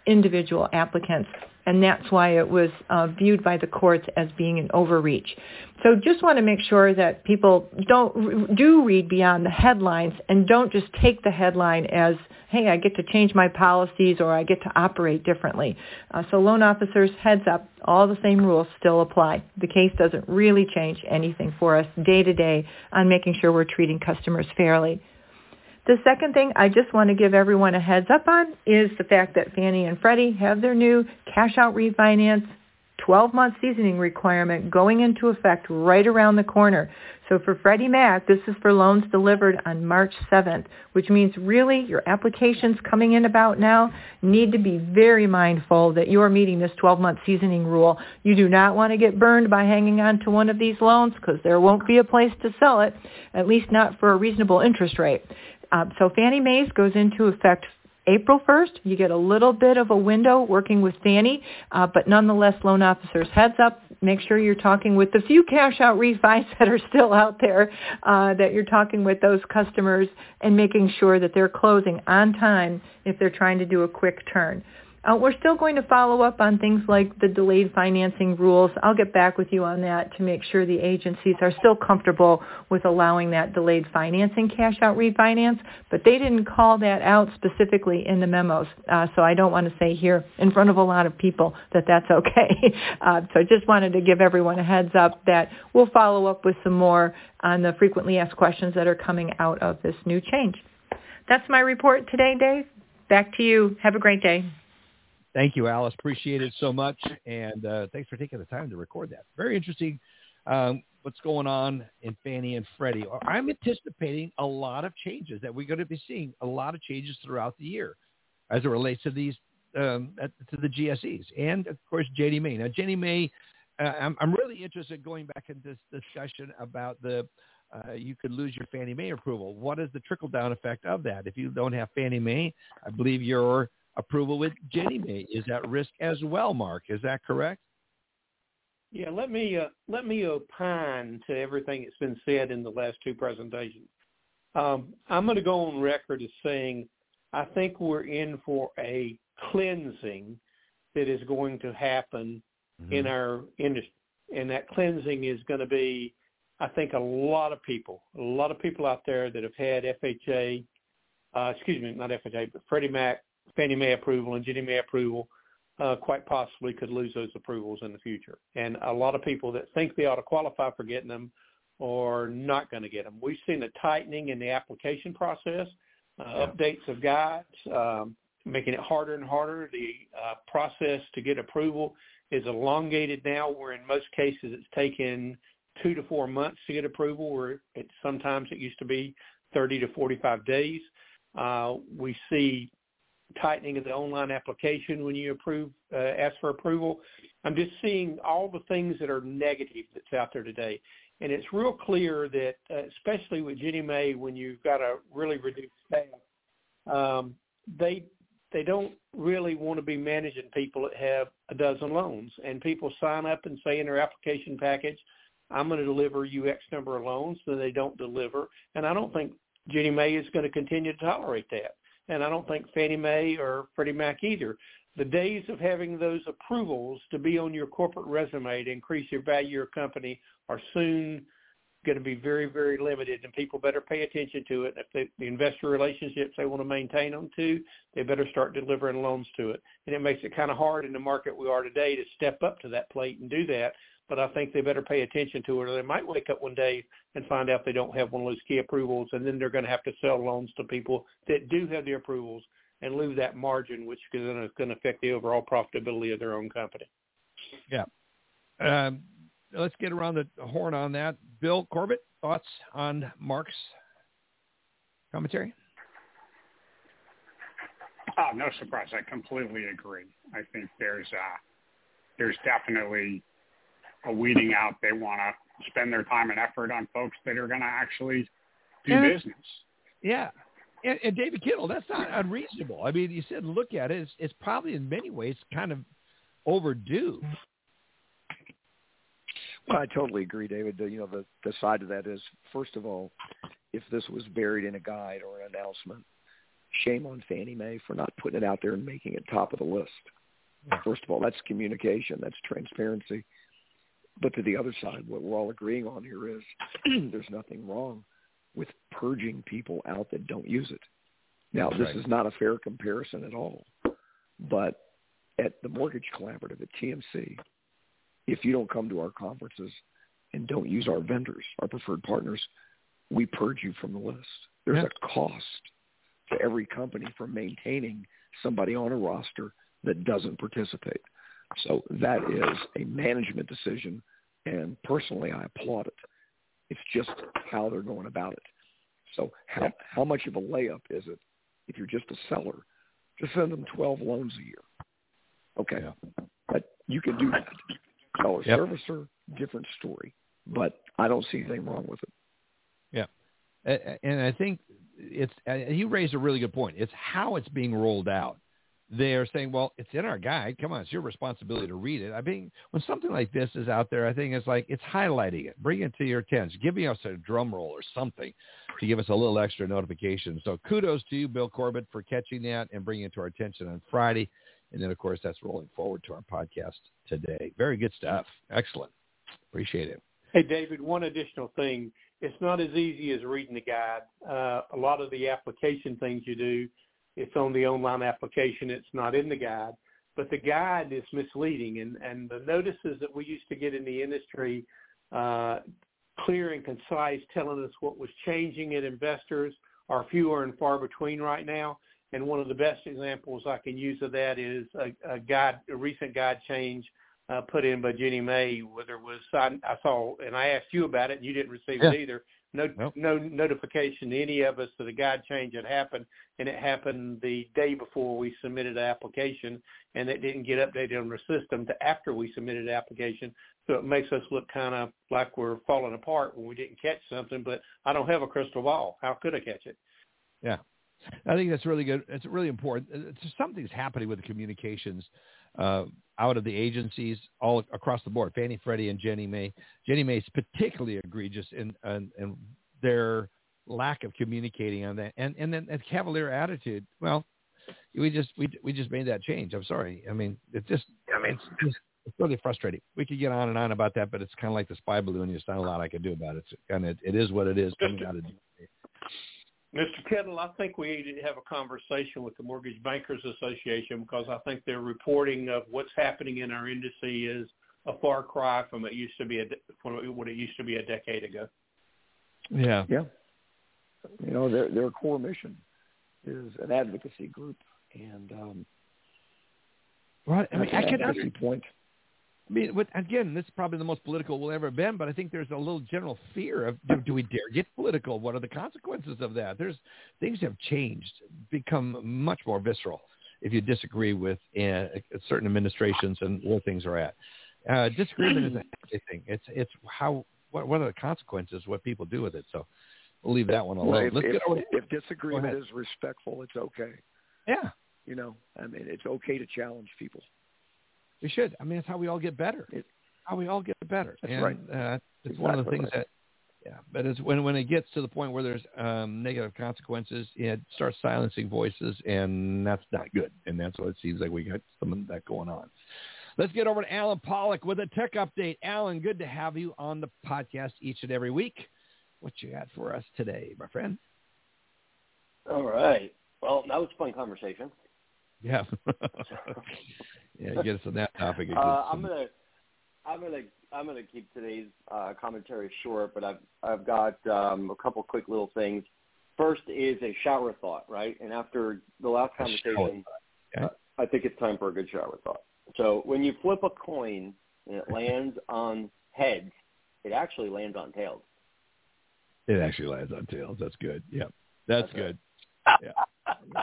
individual applicants. And that's why it was uh, viewed by the courts as being an overreach. So just want to make sure that people don't do read beyond the headlines and don't just take the headline as, hey, I get to change my policies or I get to operate differently. Uh, so loan officers, heads up, all the same rules still apply. The case doesn't really change anything for us day to day on making sure we're treating customers fairly. The second thing I just want to give everyone a heads up on is the fact that Fannie and Freddie have their new cash-out refinance twelve-month seasoning requirement going into effect right around the corner. So for Freddie Mac, this is for loans delivered on March seventh, which means really your applications coming in about now need to be very mindful that you are meeting this twelve-month seasoning rule. You do not want to get burned by hanging on to one of these loans because there won't be a place to sell it, at least not for a reasonable interest rate. Uh, so Fannie Mae's goes into effect April first. You get a little bit of a window working with Fannie, uh, but nonetheless, loan officers, heads up, make sure you're talking with the few cash-out refis that are still out there, uh, that you're talking with those customers and making sure that they're closing on time if they're trying to do a quick turn. Uh, we're still going to follow up on things like the delayed financing rules. I'll get back with you on that to make sure the agencies are still comfortable with allowing that delayed financing cash-out refinance, but they didn't call that out specifically in the memos. Uh, so I don't want to say here in front of a lot of people that that's okay. uh, so I just wanted to give everyone a heads up that we'll follow up with some more on the frequently asked questions that are coming out of this new change. That's my report today, Dave. Back to you. Have a great day. Thank you, Alice. Appreciate it so much. And uh, thanks for taking the time to record that. Very interesting um, what's going on in Fannie and Freddie. I'm anticipating a lot of changes that we're going to be seeing, a lot of changes throughout the year as it relates to these, um, to the G S Es and, of course, Ginnie Mae. Now, Ginnie Mae, uh, I'm, I'm really interested going back in this discussion about the Uh, you could lose your Fannie Mae approval. What is the trickle-down effect of that? If you don't have Fannie Mae, I believe your approval with Ginnie Mae is at risk as well, Mark. Is that correct? Yeah, let me uh, let me opine to everything that's been said in the last two presentations. Um, I'm going to go on record as saying I think we're in for a cleansing that is going to happen mm-hmm. in our industry, and that cleansing is going to be, I think, a lot of people, a lot of people out there that have had F H A, uh, excuse me, not F H A, but Freddie Mac, Fannie Mae approval and Ginnie Mae approval, uh, quite possibly could lose those approvals in the future. And a lot of people that think they ought to qualify for getting them are not going to get them. We've seen a tightening in the application process, uh, yeah. updates of guides, um, making it harder and harder. The uh, process to get approval is elongated now, where in most cases it's taken two to four months to get approval, where it, sometimes it used to be thirty to forty-five days. Uh, we see tightening of the online application when you approve, uh, ask for approval. I'm just seeing all the things that are negative that's out there today. And it's real clear that, uh, especially with Ginnie Mae, when you've got a really reduced staff, um, they they don't really want to be managing people that have a dozen loans. And people sign up and say in their application package, I'm going to deliver you X number of loans, then they don't deliver. And I don't think Ginnie Mae is going to continue to tolerate that. And I don't think Fannie Mae or Freddie Mac either. The days of having those approvals to be on your corporate resume to increase your value of your company are soon going to be very, very limited, and people better pay attention to it. If they, the investor relationships they want to maintain them to, they better start delivering loans to it. And it makes it kind of hard in the market we are today to step up to that plate and do that. But I think they better pay attention to it, or they might wake up one day and find out they don't have one of those key approvals, and then they're going to have to sell loans to people that do have the approvals and lose that margin, which is going to affect the overall profitability of their own company. Yeah. Um, let's get around the horn on that. Bill Corbett, thoughts on Mark's commentary? Oh, no surprise. I completely agree. I think there's uh, there's definitely a weeding out. They want to spend their time and effort on folks that are going to actually do and, business. Yeah. And, and David Kittle, that's not unreasonable. I mean, you said look at it. It's, it's probably in many ways kind of overdue. Well, I totally agree, David. You know, the, the side of that is, first of all, if this was buried in a guide or an announcement, shame on Fannie Mae for not putting it out there and making it top of the list. First of all, that's communication. That's transparency. But to the other side, what we're all agreeing on here is there's nothing wrong with purging people out that don't use it. Now, That's this right. is not a fair comparison at all. But at the Mortgage Collaborative at T M C, if you don't come to our conferences and don't use our vendors, our preferred partners, we purge you from the list. There's Yeah. a cost to every company for maintaining somebody on a roster that doesn't participate. So that is a management decision, and personally, I applaud it. It's just how they're going about it. So how how much of a layup is it if you're just a seller to send them twelve loans a year? Okay, yeah. But you can do that. Seller Yep. servicer, different story. But I don't see anything wrong with it. Yeah, and I think it's you raised a really good point. It's how it's being rolled out. They're saying, well, it's in our guide. Come on, it's your responsibility to read it. I mean, when something like this is out there, I think it's like it's highlighting it, bringing it to your attention, giving us a drum roll or something to give us a little extra notification. So kudos to you, Bill Corbett, for catching that and bringing it to our attention on Friday. And then, of course, that's rolling forward to our podcast today. Very good stuff. Excellent. Appreciate it. Hey, David, one additional thing. It's not as easy as reading the guide. Uh, a lot of the application things you do, it's on the online application. It's not in the guide. But the guide is misleading. And, and the notices that we used to get in the industry, uh, clear and concise, telling us what was changing in investors, are fewer and far between right now. And one of the best examples I can use of that is a, a guide, a recent guide change uh, put in by Ginnie Mae, where there was, I, I saw, and I asked you about it, and you didn't receive yeah. it either. No, nope. no notification to any of us that a guide change had happened, and it happened the day before we submitted an application, and it didn't get updated on the system to after we submitted an application. So it makes us look kind of like we're falling apart when we didn't catch something. But I don't have a crystal ball. How could I catch it? Yeah. I think that's really good. It's really important. It's, something's happening with the communications uh, out of the agencies all across the board, Fannie, Freddie, and Ginnie Mae. Ginnie Mae is particularly egregious in, in, in their lack of communicating on that. And, and then a cavalier attitude. Well, we just we we just made that change. I'm sorry. I mean, it's just, I mean, it's, just, it's really frustrating. We could get on and on about that, but it's kind of like the spy balloon. There's not a lot I can do about it. It's kind of, it is what it is coming out of Mister Kettle, I think we need to have a conversation with the Mortgage Bankers Association, because I think their reporting of what's happening in our industry is a far cry from it used to be a, from what it used to be a decade ago. Yeah, yeah. You know, their their core mission is an advocacy group, and um, right. I mean, an I could advocacy point. I mean, with, again, this is probably the most political we'll ever been, but I think there's a little general fear of, do, do we dare get political? What are the consequences of that? There's things have changed, become much more visceral if you disagree with uh, certain administrations and where things are at. Uh, disagreement is a healthy thing. It's it's how what, what are the consequences? What people do with it. So we'll leave that one alone. Well, if, Let's if, get over if disagreement is respectful, it's okay. Yeah, you know, I mean, it's okay to challenge people. We should. I mean, it's how we all get better. It's how we all get better. That's and, right. Uh, it's exactly one of the things right. that, yeah. But it's when when it gets to the point where there's um, negative consequences, it starts silencing voices, and that's not good. And that's what it seems like we got some of that going on. Let's get over to Alan Pollock with a tech update. Alan, good to have you on the podcast each and every week. What you got for us today, my friend? All right. Well, that was a fun conversation. Yeah. Yeah, get us on that topic. Uh, I'm gonna, I'm gonna, I'm gonna keep today's uh, commentary short, but I've, I've got um, a couple quick little things. First is a shower thought, right? And after the last conversation, okay. uh, I think it's time for a good shower thought. So when you flip a coin and it lands on heads, it actually lands on tails. It actually lands on tails. That's good. Yeah, that's, that's good. Right. Yeah.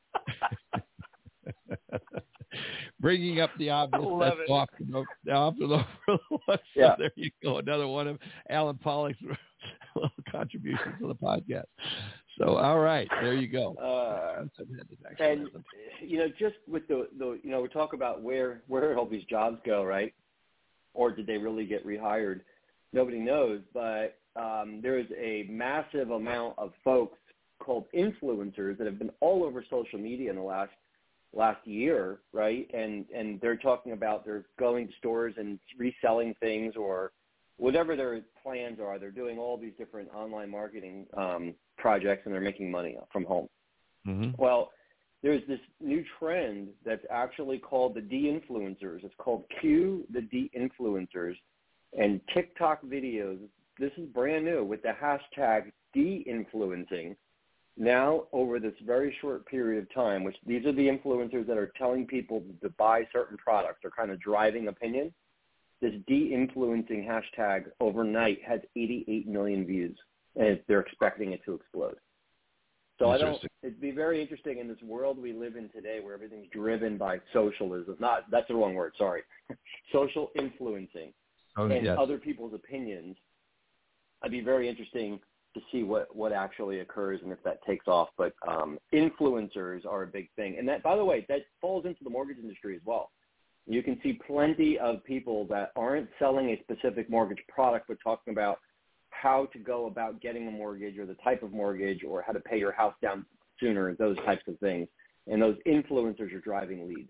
Bringing up the obvious. That's it. off the off the so yeah. There you go. Another one of Alan Pollock's little contributions to the podcast. So, all right, there you go. Uh, and you know, just with the, the you know, we talk about where where all these jobs go, right? Or did they really get rehired? Nobody knows, but um, there is a massive amount of folks called influencers that have been all over social media in the last last year, right? And and they're talking about they're going to stores and reselling things or whatever their plans are. They're doing all these different online marketing um, projects, and they're making money from home. Mm-hmm. Well, there's this new trend that's actually called the de-influencers. It's called Q the de-influencers, and TikTok videos. This is brand new with the hashtag de-influencing. Now, over this very short period of time, which these are the influencers that are telling people to buy certain products, they're kind of driving opinion. This de-influencing hashtag overnight has eighty-eight million views, and they're expecting it to explode. So I don't. It'd be very interesting in this world we live in today, where everything's driven by socialism. Not that's the wrong word. Sorry, social influencing oh, and yes. other people's opinions. It'd be very interesting to see what, what actually occurs and if that takes off. But um, influencers are a big thing, and that, by the way, that falls into the mortgage industry as well. You can see plenty of people that aren't selling a specific mortgage product, but talking about how to go about getting a mortgage or the type of mortgage or how to pay your house down sooner, those types of things. And those influencers are driving leads.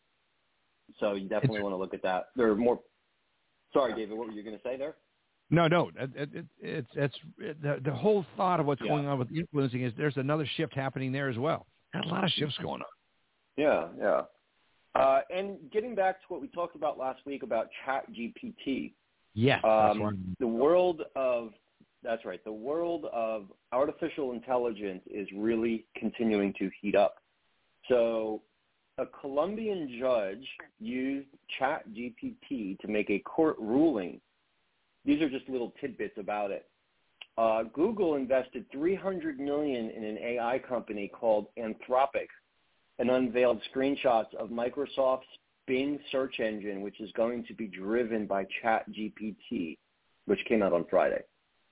So you definitely want to look at that. There are more. Sorry, David, what were you going to say there? No, no. It, it, it's it's it, the, the whole thought of what's Yeah. going on with influencing is there's another shift happening there as well. Got a lot of shifts going on. Yeah, yeah. Uh, and getting back to what we talked about last week about Chat G P T. Yeah, um, that's the world of that's right. The world of artificial intelligence is really continuing to heat up. So, a Colombian judge used Chat G P T to make a court ruling. These are just little tidbits about it. Uh, Google invested three hundred million dollars in an A I company called Anthropic, and unveiled screenshots of Microsoft's Bing search engine, which is going to be driven by Chat G P T, which came out on Friday.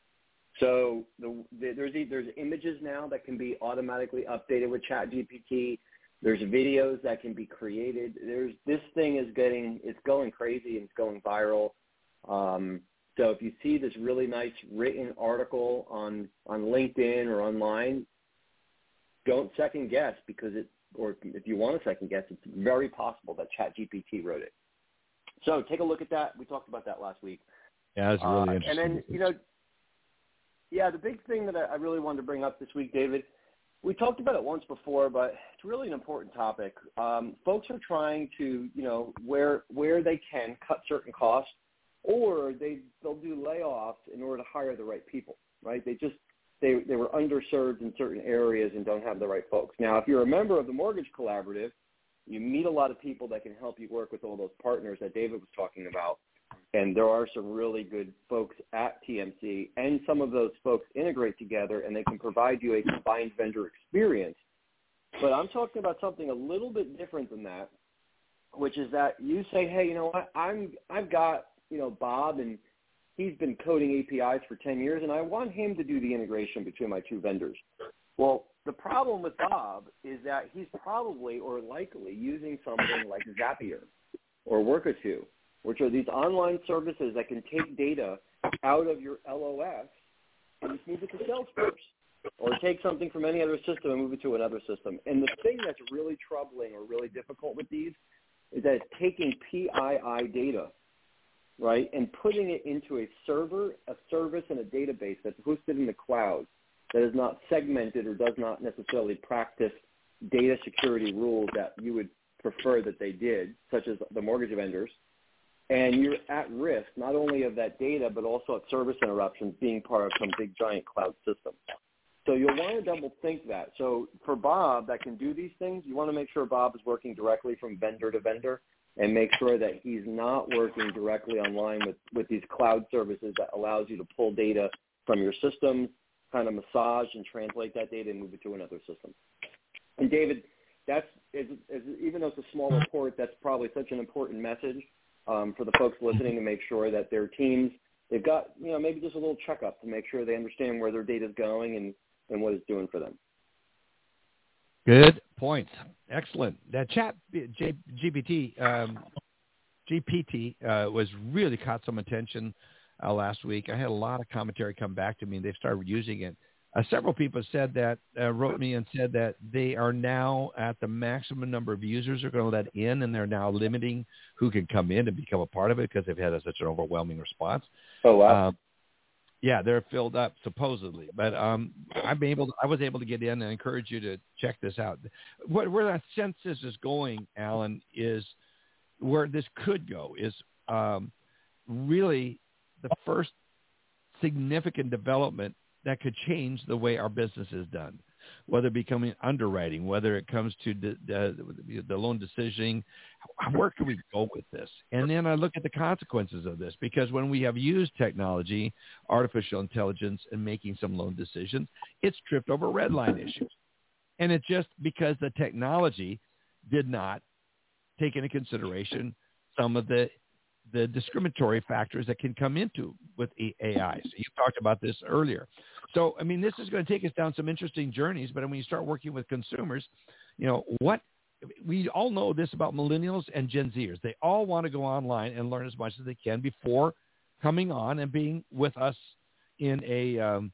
So the, the, there's there's images now that can be automatically updated with Chat G P T. There's videos that can be created. There's this thing is getting it's going crazy and it's going viral. Um, so if you see this really nice written article on on LinkedIn or online, don't second guess because it. Or if you want to second guess, it's very possible that Chat G P T wrote it. So take a look at that. We talked about that last week. Yeah, it's really uh, interesting. And then, you know, yeah, the big thing that I really wanted to bring up this week, David, we talked about it once before, but it's really an important topic. Um, folks are trying to, you know, where where they can cut certain costs, or they they'll do layoffs in order to hire the right people, right? They just They, they were underserved in certain areas and don't have the right folks. Now, if you're a member of the Mortgage Collaborative, you meet a lot of people that can help you work with all those partners that David was talking about. And there are some really good folks at T M C, and some of those folks integrate together, and they can provide you a combined vendor experience. But I'm talking about something a little bit different than that, which is that you say, hey, you know what, I'm, I've got, you know, Bob, and he's been coding A P Is for ten years, and I want him to do the integration between my two vendors. Well, the problem with Bob is that he's probably or likely using something like Zapier or Workatoo, which are these online services that can take data out of your L O S and just move it to Salesforce, or take something from any other system and move it to another system. And the thing that's really troubling or really difficult with these is that it's taking P I I data, right, and putting it into a server, a service, and a database that's hosted in the cloud that is not segmented or does not necessarily practice data security rules that you would prefer that they did, such as the mortgage vendors. And you're at risk not only of that data, but also of service interruptions being part of some big giant cloud system. So you'll want to double think that. So for Bob that can do these things, you want to make sure Bob is working directly from vendor to vendor, and make sure that he's not working directly online with, with these cloud services that allows you to pull data from your systems, kind of massage and translate that data and move it to another system. And David, that's is, is, even though it's a small report, that's probably such an important message um, for the folks listening to make sure that their teams, they've got, you know, maybe just a little checkup to make sure they understand where their data is going and, and what it's doing for them. Good points. Excellent. That chat G P T um, G P T uh, was really caught some attention uh, last week. I had a lot of commentary come back to me, and they've started using it. Uh, several people said that, uh, wrote me and said that they are now at the maximum number of users they're going to let in, and they're now limiting who can come in and become a part of it because they've had a, such an overwhelming response. Oh, wow. Um, yeah, they're filled up supposedly, but um, I'm able. To, I was able to get in and encourage you to check this out. What, where that census is going, Alan, is where this could go is um, really the first significant development that could change the way our business is done, whether it becoming underwriting, whether it comes to the, the, the loan decisioning. Where can we go with this? And then I look at the consequences of this, because when we have used technology, artificial intelligence, in making some loan decisions, it's tripped over red line issues. And it's just because the technology did not take into consideration some of the the discriminatory factors that can come into with A I. So you talked about this earlier. So, I mean, this is going to take us down some interesting journeys, but when you start working with consumers, you know, what we all know this about millennials and Gen Zers. They all want to go online and learn as much as they can before coming on and being with us in a, um,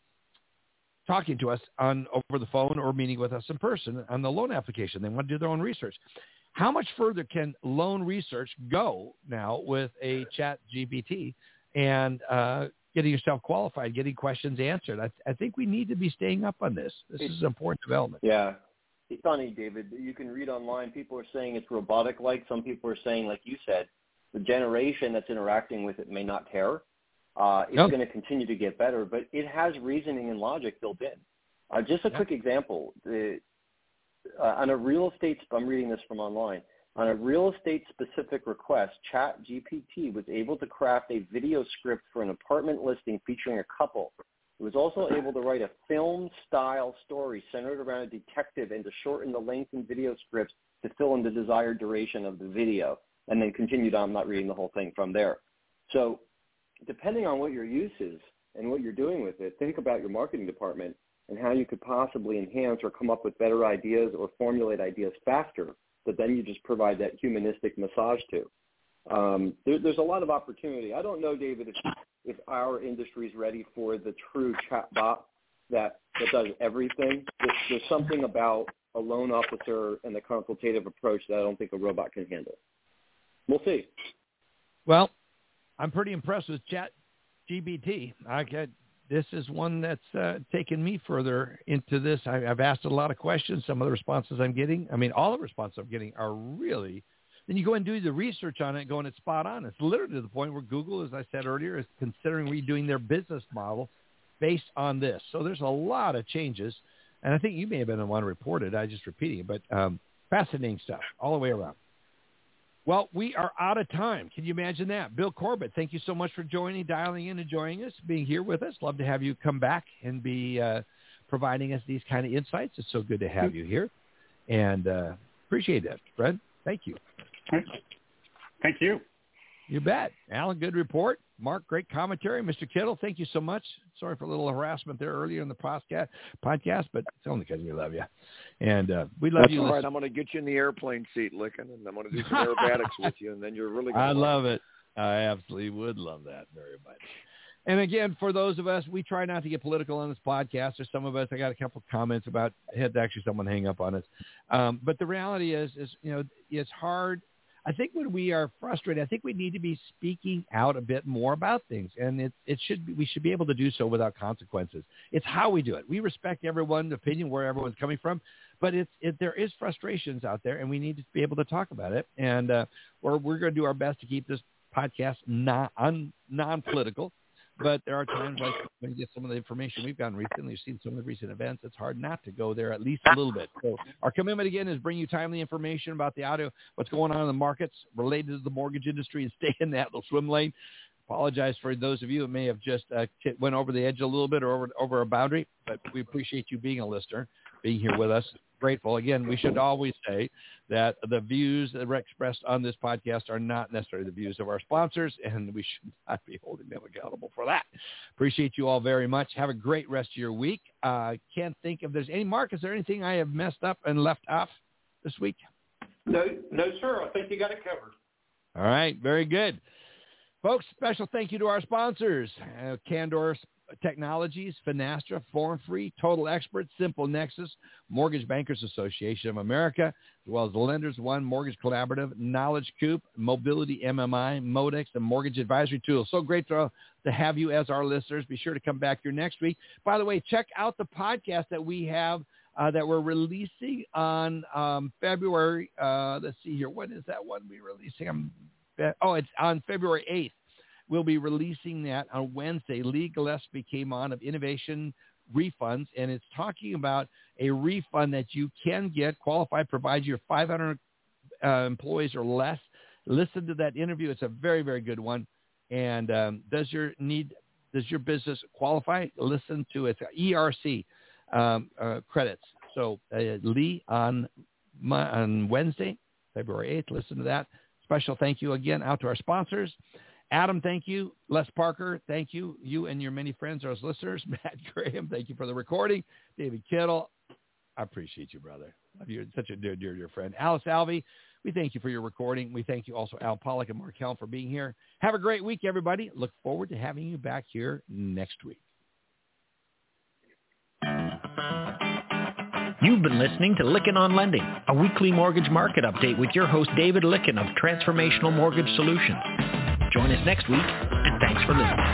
talking to us on over the phone or meeting with us in person on the loan application. They want to do their own research. How much further can loan research go now with a Chat G P T and uh, getting yourself qualified, getting questions answered? I, I think we need to be staying up on this. This is an important development. Yeah. It's funny, David. You can read online. People are saying it's robotic-like. Some people are saying, like you said, the generation that's interacting with it may not care. Uh, it's no. going to continue to get better, but it has reasoning and logic built in. Uh, just a yeah. quick example. The, Uh, on a real estate, I'm reading this from online, on a real estate specific request, Chat G P T was able to craft a video script for an apartment listing featuring a couple. It was also able to write a film style story centered around a detective and to shorten the length in video scripts to fill in the desired duration of the video, and then continued on. I'm not reading the whole thing from there. So depending on what your use is and what you're doing with it, think about your marketing department and how you could possibly enhance or come up with better ideas or formulate ideas faster, but then you just provide that humanistic massage to. Um, there, there's a lot of opportunity. I don't know, David, if, if our industry is ready for the true chatbot that, that does everything. There's, there's something about a loan officer and the consultative approach that I don't think a robot can handle. We'll see. Well, I'm pretty impressed with Chat G P T. I get This is one that's uh, taken me further into this. I, I've asked a lot of questions. Some of the responses I'm getting, I mean, all the responses I'm getting are really, then you go and do the research on it, going, it's spot on. It's literally to the point where Google, as I said earlier, is considering redoing their business model based on this. So there's a lot of changes. And I think you may have been the one to report it. I just repeating it, but um, fascinating stuff all the way around. Well, we are out of time. Can you imagine that? Bill Corbett, thank you so much for joining, dialing in and joining us, being here with us. Love to have you come back and be uh, providing us these kind of insights. It's so good to have you here. And uh, appreciate that, Fred. Thank you. Thank you. You bet. Alan, good report. Mark, great commentary. Mister Kittle, thank you so much. Sorry for a little harassment there earlier in the podcast, podcast but it's only because we love you. And uh, we love That's you. All right. I'm going to get you in the airplane seat, Licking, and I'm going to do some aerobatics with you, and then you're really going to I love it. I absolutely would love that very much. And again, for those of us, we try not to get political on this podcast. There's some of us, I got a couple of comments about, had actually someone hang up on us. Um, but the reality is, is, you know, it's hard. I think when we are frustrated, I think we need to be speaking out a bit more about things, and it, it should be, we should be able to do so without consequences. It's how we do it. We respect everyone's opinion, where everyone's coming from, but it's, it, there is frustrations out there, and we need to be able to talk about it. And uh, we're, we're going to do our best to keep this podcast non, un, non-political. But there are times like when you get some of the information we've gotten recently, you've seen some of the recent events, it's hard not to go there at least a little bit. So our commitment, again, is bring you timely information about the auto, what's going on in the markets related to the mortgage industry, and stay in that little swim lane. Apologize for those of you who may have just uh, went over the edge a little bit or over, over a boundary, but we appreciate you being a listener, being here with us. Grateful. Again, we should always say that the views that are expressed on this podcast are not necessarily the views of our sponsors, and we should not be holding them accountable for that. Appreciate you all very much. Have a great rest of your week. Uh, can't think if there's any, Mark, is there anything I have messed up and left off this week? No, no, sir. I think you got it covered. All right. Very good. Folks, special thank you to our sponsors, uh, Candor Technologies, Finastra, Form Free, Total Experts, Simple Nexus, Mortgage Bankers Association of America, as well as the Lenders One, Mortgage Collaborative, Knowledge Coop, Mobility M M I, Modex, and Mortgage Advisory Tools. So great to, to have you as our listeners. Be sure to come back here next week. By the way, check out the podcast that we have uh, that we're releasing on um, February. Uh, let's see here. When is that one we're releasing? I'm, oh, it's on February eighth. We'll be releasing that on Wednesday. Lee Gillespie came on of Innovation Refunds, and it's talking about a refund that you can get, qualified, provided you're five hundred uh, employees or less. Listen to that interview. It's a very, very good one. And um, does your need, does your business qualify? Listen to it. It's E R C um, uh, credits. So uh, Lee on, my, on Wednesday, February eighth, listen to that. Special thank you again out to our sponsors. Adam, thank you. Les Parker, thank you. You and your many friends, those listeners. Matt Graham, thank you for the recording. David Kittle, I appreciate you, brother. You're such a dear, dear, dear friend. Alice Alvey, we thank you for your recording. We thank you also, Al Pollack and Mark Helm, for being here. Have a great week, everybody. Look forward to having you back here next week. You've been listening to Lykken on Lending, a weekly mortgage market update with your host, David Lykken of Transformational Mortgage Solutions. Join us next week, and thanks for listening.